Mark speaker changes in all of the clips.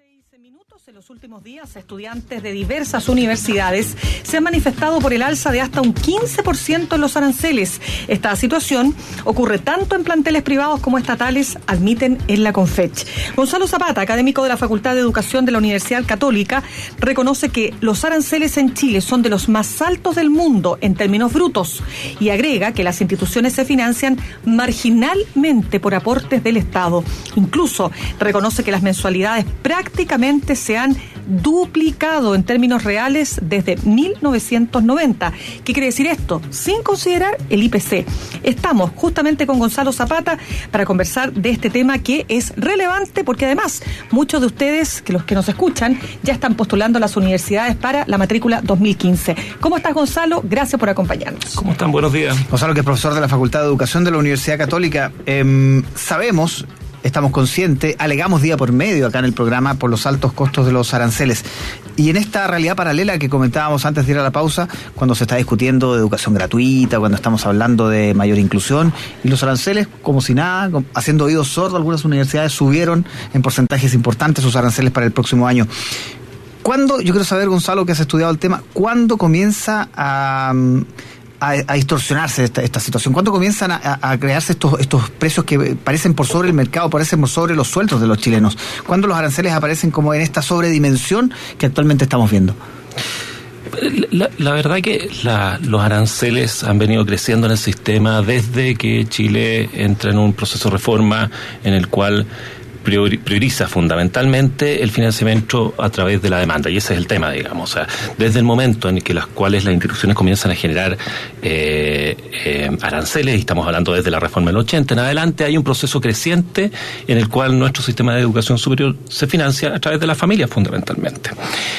Speaker 1: En los últimos días, estudiantes de diversas universidades se han manifestado por el alza de hasta un 15% en los aranceles. Esta situación ocurre tanto en planteles privados como estatales, admiten en la Confech. Gonzalo Zapata, académico de la Facultad de Educación de la Universidad Católica, reconoce que los aranceles en Chile son de los más altos del mundo en términos brutos y agrega que las instituciones se financian marginalmente por aportes del Estado. Incluso reconoce que las mensualidades prácticamente se han duplicado en términos reales desde 1990. ¿Qué quiere decir esto? Sin considerar el IPC. Estamos justamente con Gonzalo Zapata para conversar de este tema que es relevante porque además muchos de ustedes, que los que nos escuchan, ya están postulando a las universidades para la matrícula 2015. ¿Cómo estás, Gonzalo? Gracias por acompañarnos.
Speaker 2: ¿Cómo están? Buenos días.
Speaker 3: Gonzalo, que es profesor de la Facultad de Educación de la Universidad Católica. Estamos conscientes, alegamos día por medio acá en el programa por los altos costos de los aranceles. Y en esta realidad paralela que comentábamos antes de ir a la pausa, cuando se está discutiendo de educación gratuita, cuando estamos hablando de mayor inclusión, y los aranceles, como si nada, haciendo oídos sordos, algunas universidades subieron en porcentajes importantes sus aranceles para el próximo año. ¿Cuándo, yo quiero saber, Gonzalo, que has estudiado el tema, cuándo comienza a distorsionarse esta situación? ¿Cuándo comienzan a crearse estos precios que parecen por sobre el mercado, parecen por sobre los sueldos de los chilenos? ¿Cuándo los aranceles aparecen como en esta sobredimensión que actualmente estamos viendo?
Speaker 2: La verdad que los aranceles han venido creciendo en el sistema desde que Chile entra en un proceso de reforma en el cual prioriza fundamentalmente el financiamiento a través de la demanda, y ese es el tema, digamos. O sea, desde el momento en que las instituciones comienzan a generar aranceles, y estamos hablando desde la reforma del 80 en adelante, hay un proceso creciente en el cual nuestro sistema de educación superior se financia a través de las familias fundamentalmente.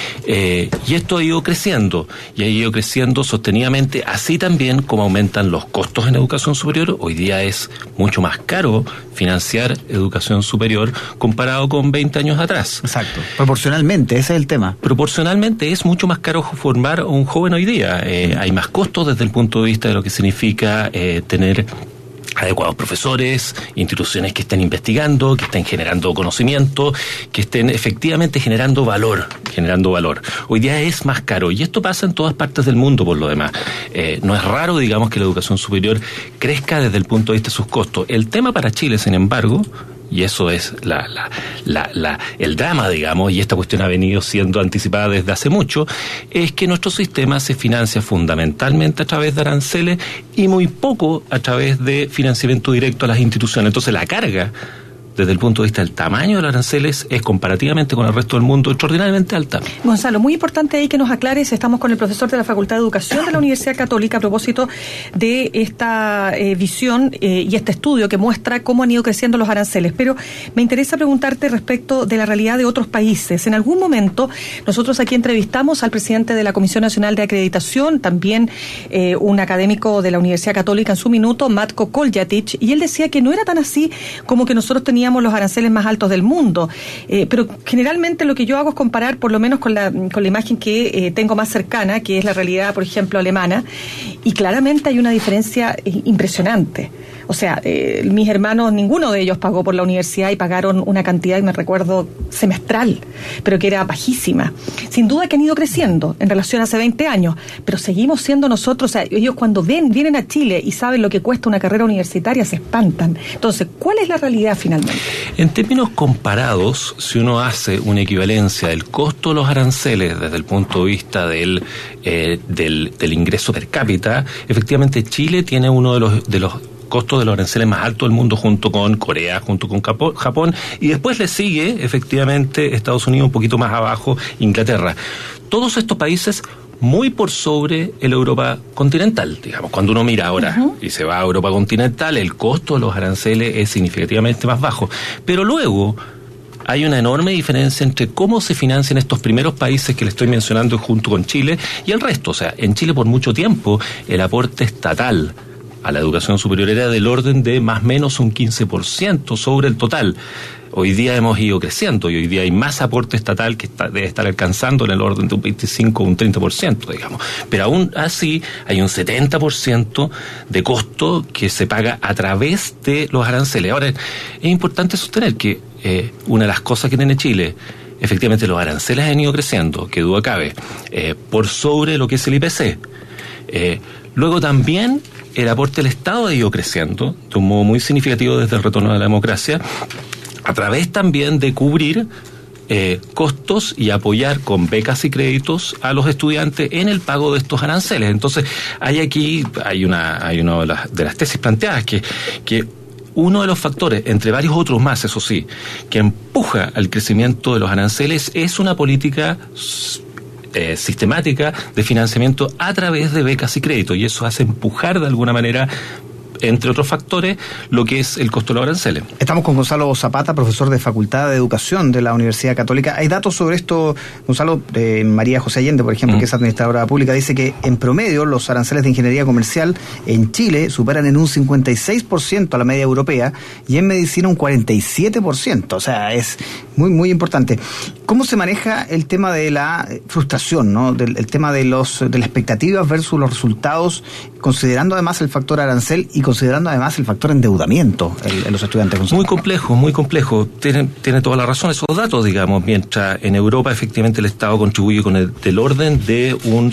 Speaker 2: Y esto ha ido creciendo, y ha ido creciendo sostenidamente, así también como aumentan los costos en educación superior. Hoy día es mucho más caro financiar educación superior comparado con 20 años atrás.
Speaker 3: Exacto. Proporcionalmente, ese es el tema.
Speaker 2: Proporcionalmente es mucho más caro formar a un joven hoy día. Hay más costos desde el punto de vista de lo que significa tener adecuados profesores, instituciones que estén investigando, que estén generando conocimiento, que estén efectivamente generando valor. Hoy día es más caro, y esto pasa en todas partes del mundo por lo demás. No es raro, digamos, que la educación superior crezca desde el punto de vista de sus costos. El tema para Chile, sin embargo, y eso es el drama, digamos, y esta cuestión ha venido siendo anticipada desde hace mucho, es que nuestro sistema se financia fundamentalmente a través de aranceles y muy poco a través de financiamiento directo a las instituciones. Entonces la carga, desde el punto de vista del tamaño de los aranceles, es comparativamente con el resto del mundo extraordinariamente alta.
Speaker 1: Gonzalo, muy importante ahí que nos aclares, estamos con el profesor de la Facultad de Educación de la Universidad Católica a propósito de esta visión y este estudio que muestra cómo han ido creciendo los aranceles, pero me interesa preguntarte respecto de la realidad de otros países. En algún momento nosotros aquí entrevistamos al presidente de la Comisión Nacional de Acreditación, también un académico de la Universidad Católica en su minuto, Matko Koljatic, y él decía que no era tan así como que nosotros teníamos los aranceles más altos del mundo, pero generalmente lo que yo hago es comparar, por lo menos con la imagen que tengo más cercana, que es la realidad, por ejemplo, alemana, y claramente hay una diferencia impresionante. O sea, mis hermanos, ninguno de ellos pagó por la universidad y pagaron una cantidad, me recuerdo, semestral, pero que era bajísima. Sin duda que han ido creciendo en relación a hace 20 años, pero seguimos siendo nosotros, o sea, ellos cuando vienen a Chile y saben lo que cuesta una carrera universitaria, se espantan. Entonces, ¿cuál es la realidad finalmente?
Speaker 2: En términos comparados, si uno hace una equivalencia del costo de los aranceles desde el punto de vista del ingreso per cápita, efectivamente Chile tiene uno de los costos de los aranceles más altos del mundo, junto con Corea, junto con Japón, y después le sigue efectivamente Estados Unidos, un poquito más abajo Inglaterra. Todos estos países muy por sobre el Europa continental, digamos. Cuando uno mira ahora y se va a Europa continental, el costo de los aranceles es significativamente más bajo, pero luego hay una enorme diferencia entre cómo se financian estos primeros países que le estoy mencionando junto con Chile y el resto. O sea, en Chile por mucho tiempo el aporte estatal a la educación superior era del orden de más o menos un 15% sobre el total. Hoy día hemos ido creciendo y hoy día hay más aporte estatal que debe estar alcanzando en el orden de un 25 o un 30%, digamos. Pero aún así hay un 70% de costo que se paga a través de los aranceles. Ahora, es importante sostener que una de las cosas que tiene Chile efectivamente los aranceles han ido creciendo, que duda cabe, por sobre lo que es el IPC. Luego también el aporte del Estado ha ido creciendo de un modo muy significativo desde el retorno de la democracia, a través también de cubrir costos y apoyar con becas y créditos a los estudiantes en el pago de estos aranceles. Entonces, hay una de las tesis planteadas que uno de los factores, entre varios otros más, eso sí, que empuja al crecimiento de los aranceles es una política sistemática de financiamiento a través de becas y créditos, y eso hace empujar de alguna manera, entre otros factores, lo que es el costo de los aranceles.
Speaker 3: Estamos con Gonzalo Zapata, profesor de Facultad de Educación de la Universidad Católica. Hay datos sobre esto, Gonzalo. María José Allende, por ejemplo, que es administradora pública, dice que en promedio los aranceles de ingeniería comercial en Chile superan en un 56% a la media europea y en medicina un 47%. O sea, es muy, muy importante. ¿Cómo se maneja el tema de la frustración, ¿no? El tema de las expectativas versus los resultados, considerando además el factor arancel y considerando además el factor endeudamiento en los estudiantes?
Speaker 2: Muy complejo. Tiene toda la razón esos datos, digamos. Mientras en Europa efectivamente el Estado contribuye con del orden de un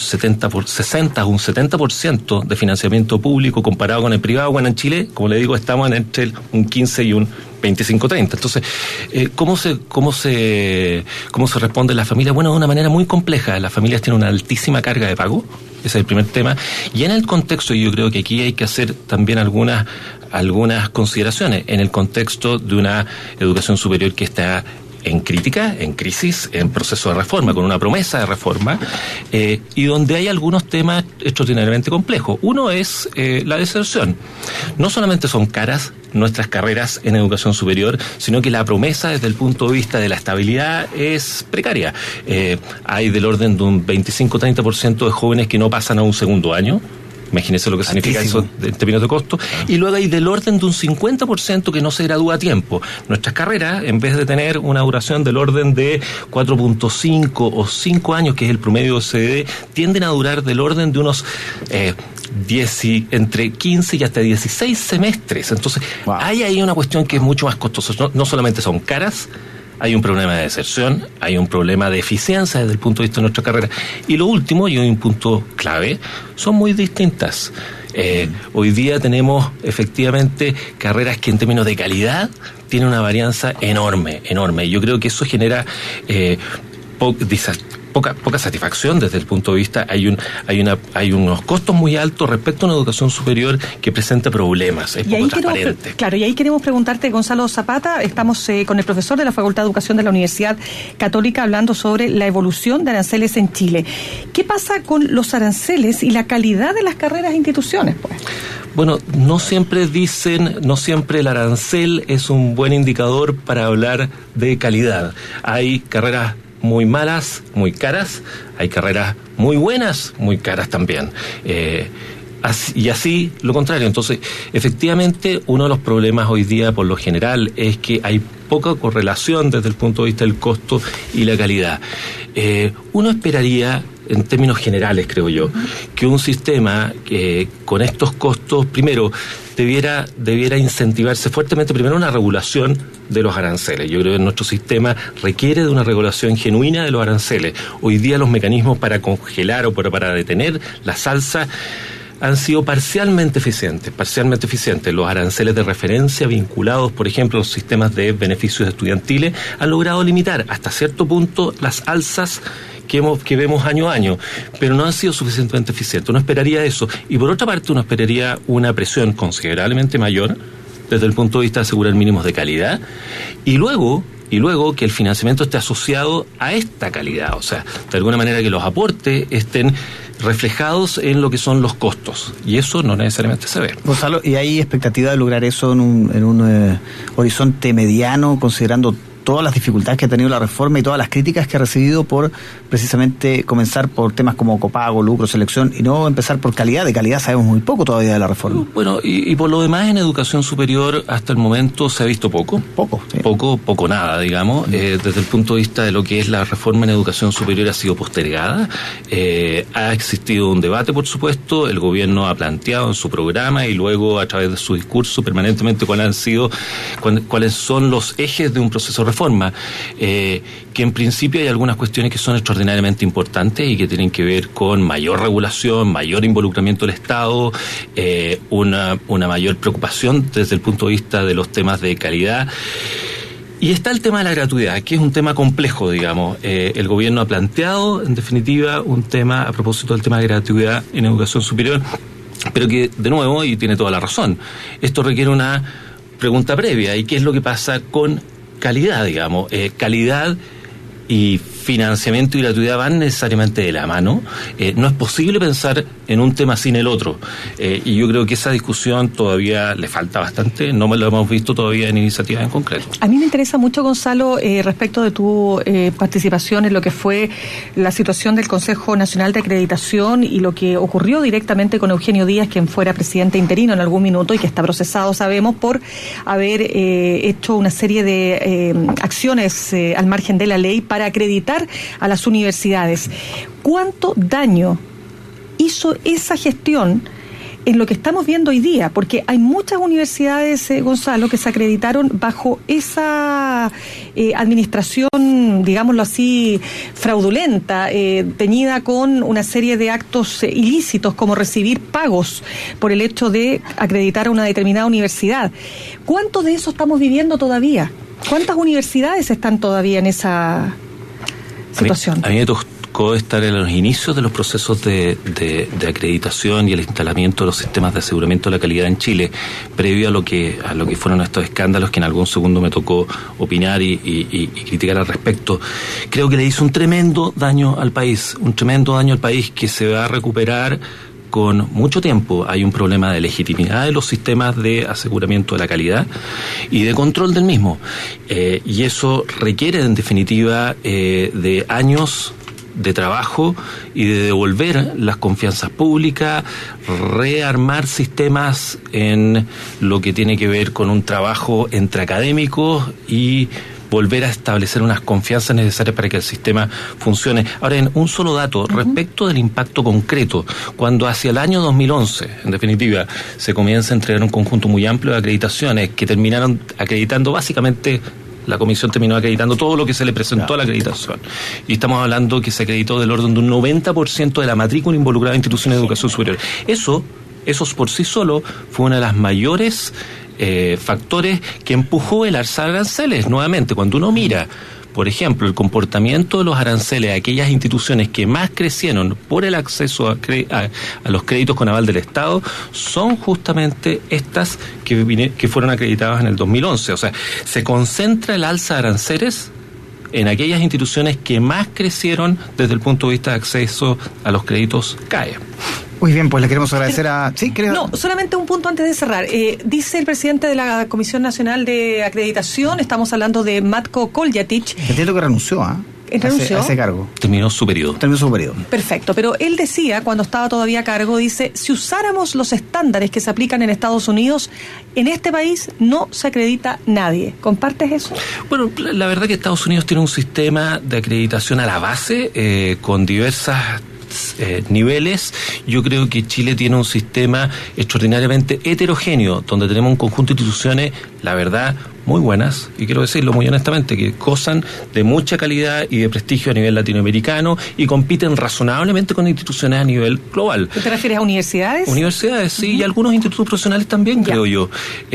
Speaker 2: 70% de financiamiento público comparado con el privado. Bueno, en Chile, como le digo, estamos entre un 15 y un 25-30. Entonces, ¿cómo se responde a las familias? Bueno, de una manera muy compleja. Las familias tienen una altísima carga de pago. Ese es el primer tema. Y en el contexto, yo creo que aquí hay que hacer también algunas consideraciones. En el contexto de una educación superior que está en crítica, en crisis, en proceso de reforma, con una promesa de reforma, y donde hay algunos temas extraordinariamente complejos. Uno es la deserción. No solamente son caras nuestras carreras en educación superior, sino que la promesa desde el punto de vista de la estabilidad es precaria. Hay del orden de un 25-30% de jóvenes que no pasan a un segundo año. Imagínense lo que significa eso en términos de costo. Y luego hay del orden de un 50% que no se gradúa a tiempo. Nuestras carreras, en vez de tener una duración del orden de 4.5 o 5 años, que es el promedio de OCDE, tienden a durar del orden de unos entre 15 y hasta 16 semestres. Entonces, hay ahí una cuestión que es mucho más costosa. No solamente son caras, hay un problema de deserción, hay un problema de eficiencia desde el punto de vista de nuestra carrera. Y lo último, y un punto clave, son muy distintas. Hoy día tenemos efectivamente carreras que en términos de calidad tienen una varianza enorme. Yo creo que eso genera poca satisfacción desde el punto de vista. Hay unos costos muy altos respecto a una educación superior que presenta problemas, es poco transparente.
Speaker 1: Claro, y ahí queremos preguntarte, Gonzalo Zapata, estamos con el profesor de la Facultad de Educación de la Universidad Católica hablando sobre la evolución de aranceles en Chile. ¿Qué pasa con los aranceles y la calidad de las carreras e instituciones, pues?
Speaker 2: Bueno, no siempre el arancel es un buen indicador para hablar de calidad. Hay carreras muy malas, muy caras, hay carreras muy buenas, muy caras también. Y así lo contrario. Entonces, efectivamente, uno de los problemas hoy día, por lo general, es que hay poca correlación desde el punto de vista del costo y la calidad. Uno esperaría, en términos generales, creo yo, que un sistema con estos costos, primero, debiera incentivarse fuertemente, primero, una regulación de los aranceles. Yo creo que nuestro sistema requiere de una regulación genuina de los aranceles. Hoy día los mecanismos para congelar o para detener las alzas han sido parcialmente eficientes. Los aranceles de referencia vinculados, por ejemplo, a los sistemas de beneficios estudiantiles han logrado limitar hasta cierto punto las alzas que vemos año a año, pero no han sido suficientemente eficientes. Uno esperaría eso. Y por otra parte, uno esperaría una presión considerablemente mayor desde el punto de vista de asegurar mínimos de calidad, y luego que el financiamiento esté asociado a esta calidad, o sea, de alguna manera que los aportes estén reflejados en lo que son los costos, y eso no necesariamente se ve.
Speaker 3: Gonzalo, ¿y hay expectativa de lograr eso en un horizonte mediano, considerando todas las dificultades que ha tenido la reforma y todas las críticas que ha recibido por precisamente comenzar por temas como copago, lucro, selección, y no empezar por calidad? De calidad sabemos muy poco todavía de la reforma.
Speaker 2: Bueno, y por lo demás, en educación superior hasta el momento se ha visto poco.
Speaker 3: Sí.
Speaker 2: Poco nada, digamos. Desde el punto de vista de lo que es la reforma en educación superior ha sido postergada. Ha existido un debate, por supuesto. El gobierno ha planteado en su programa y luego a través de su discurso permanentemente cuáles son los ejes de un proceso de reforma, que en principio hay algunas cuestiones que son extraordinariamente importantes y que tienen que ver con mayor regulación, mayor involucramiento del Estado, una mayor preocupación desde el punto de vista de los temas de calidad. Y está el tema de la gratuidad, que es un tema complejo, digamos. El gobierno ha planteado, en definitiva, un tema a propósito del tema de gratuidad en educación superior, pero que, de nuevo, y tiene toda la razón, esto requiere una pregunta previa. ¿Y qué es lo que pasa con calidad, digamos? Calidad y financiamiento y gratuidad van necesariamente de la mano. No es posible pensar en un tema sin el otro. Y yo creo que esa discusión todavía le falta bastante. No lo hemos visto todavía en iniciativas en concreto.
Speaker 1: A mí me interesa mucho, Gonzalo, respecto de tu participación en lo que fue la situación del Consejo Nacional de Acreditación y lo que ocurrió directamente con Eugenio Díaz, quien fuera presidente interino en algún minuto y que está procesado, sabemos, por haber hecho una serie de acciones al margen de la ley para acreditar a las universidades. ¿Cuánto daño hizo esa gestión en lo que estamos viendo hoy día? Porque hay muchas universidades, Gonzalo, que se acreditaron bajo esa administración, digámoslo así, fraudulenta, teñida con una serie de actos ilícitos, como recibir pagos por el hecho de acreditar a una determinada universidad. ¿Cuánto de eso estamos viviendo todavía? ¿Cuántas universidades están todavía en esa situación?
Speaker 2: A mí me tocó estar en los inicios de los procesos de acreditación y el instalamiento de los sistemas de aseguramiento de la calidad en Chile, previo a lo que fueron estos escándalos que en algún segundo me tocó opinar y criticar al respecto. Creo que le hizo un tremendo daño al país que se va a recuperar con mucho tiempo. Hay un problema de legitimidad de los sistemas de aseguramiento de la calidad y de control del mismo. Y eso requiere, en definitiva, de años de trabajo y de devolver las confianzas públicas, rearmar sistemas en lo que tiene que ver con un trabajo entre académicos y volver a establecer unas confianzas necesarias para que el sistema funcione. Ahora, en un solo dato, respecto del impacto concreto, cuando hacia el año 2011, en definitiva, se comienza a entregar un conjunto muy amplio de acreditaciones que terminaron acreditando básicamente. La comisión terminó acreditando todo lo que se le presentó a la acreditación. Y estamos hablando que se acreditó del orden de un 90% de la matrícula involucrada en instituciones de educación superior. Eso por sí solo fue una de las mayores factores que empujó el alza de aranceles. Nuevamente, cuando uno mira, por ejemplo, el comportamiento de los aranceles a aquellas instituciones que más crecieron por el acceso a los créditos con aval del Estado, son justamente estas que fueron acreditadas en el 2011. O sea, se concentra el alza de aranceles en aquellas instituciones que más crecieron desde el punto de vista de acceso a los créditos CAE.
Speaker 3: Muy bien, pues le queremos agradecer a... ¿Sí?
Speaker 1: No, solamente un punto antes de cerrar. Dice el presidente de la Comisión Nacional de Acreditación, estamos hablando de Matko Koljatic.
Speaker 3: Entiendo que renunció, ¿ah?
Speaker 1: ¿Renunció?
Speaker 3: A ese cargo.
Speaker 2: Terminó su periodo.
Speaker 1: Perfecto, pero él decía, cuando estaba todavía a cargo, dice, si usáramos los estándares que se aplican en Estados Unidos, en este país no se acredita nadie. ¿Compartes eso?
Speaker 2: Bueno, la verdad que Estados Unidos tiene un sistema de acreditación a la base, con diversas niveles. Yo creo que Chile tiene un sistema extraordinariamente heterogéneo, donde tenemos un conjunto de instituciones, la verdad, muy buenas, y quiero decirlo muy honestamente, que gozan de mucha calidad y de prestigio a nivel latinoamericano y compiten razonablemente con instituciones a nivel global.
Speaker 1: ¿Te refieres a universidades?
Speaker 2: Universidades, sí, y algunos institutos profesionales también, creo yo.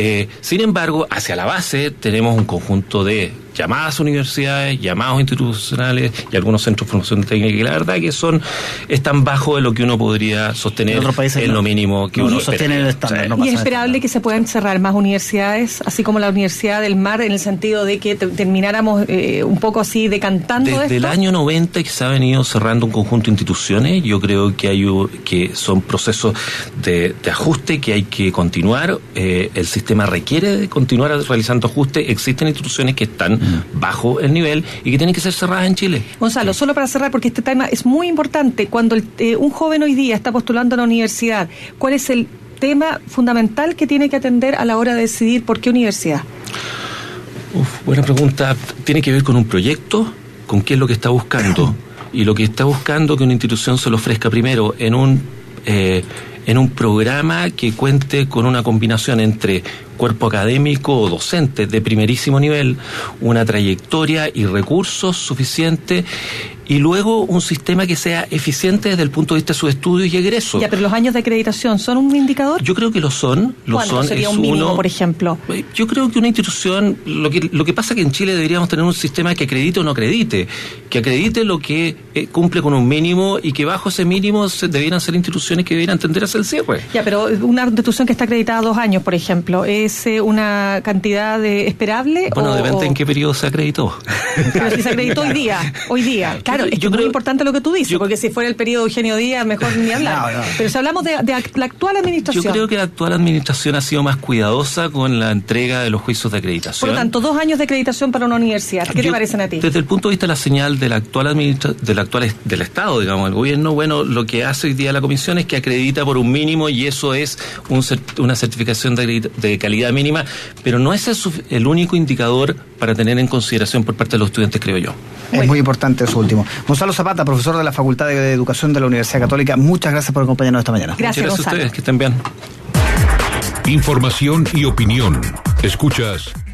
Speaker 2: Sin embargo, hacia la base tenemos un conjunto de llamadas universidades, llamados institucionales y algunos centros de formación técnica, y la verdad que están bajo de lo que uno podría sostener en lo mínimo que uno sostiene el estándar.
Speaker 1: Y es esperable que se puedan cerrar más universidades, así como la Universidad del Mar, en el sentido de que termináramos un poco así decantando
Speaker 2: desde el año 90 que se ha venido cerrando un conjunto de instituciones. Yo creo que son procesos de ajuste que hay que continuar. El sistema requiere de continuar realizando ajustes. Existen instituciones que están bajo el nivel y que tienen que ser cerradas en Chile.
Speaker 1: Gonzalo, solo para cerrar, porque este tema es muy importante, cuando un joven hoy día está postulando a la universidad, ¿cuál es el tema fundamental que tiene que atender a la hora de decidir por qué universidad?
Speaker 2: Buena pregunta. Tiene que ver con un proyecto, con qué es lo que está buscando, y lo que está buscando que una institución se lo ofrezca primero en un programa que cuente con una combinación entre cuerpo académico o docente de primerísimo nivel, una trayectoria y recursos suficientes, y luego un sistema que sea eficiente desde el punto de vista de sus estudios y egresos.
Speaker 1: Ya, pero los años de acreditación, ¿son un indicador?
Speaker 2: Yo creo que lo son.
Speaker 1: ¿Cuánto sería un mínimo, por ejemplo?
Speaker 2: Yo creo que una institución, lo que pasa es que en Chile deberíamos tener un sistema que acredite o no acredite, que acredite lo que cumple con un mínimo, y que bajo ese mínimo debieran ser instituciones que debieran tender hacia el cierre.
Speaker 1: Ya, pero una institución que está acreditada 2 años, por ejemplo, ¿es una cantidad esperable?
Speaker 2: Bueno, depende en qué periodo se acreditó.
Speaker 1: Pero si se acreditó hoy día. Claro, es muy importante lo que tú dices, porque si fuera el periodo Eugenio Díaz, mejor ni hablar. No. Pero si hablamos de la actual administración.
Speaker 2: Yo creo que la actual administración ha sido más cuidadosa con la entrega de los juicios de acreditación.
Speaker 1: Por lo tanto, 2 años de acreditación para una universidad. ¿Qué te parecen a ti?
Speaker 2: Desde el punto de vista de la señal del del Estado, digamos, el gobierno, bueno, lo que hace hoy día la comisión es que acredita por un mínimo, y eso es una certificación de calidad mínima, pero no es el único indicador para tener en consideración por parte de los estudiantes, creo yo.
Speaker 3: Es muy importante eso último. Gonzalo Zapata, profesor de la Facultad de Educación de la Universidad Católica, muchas gracias por acompañarnos esta mañana.
Speaker 1: Gracias,
Speaker 2: Gonzalo. A ustedes, que estén bien.
Speaker 4: Información y opinión. Escuchas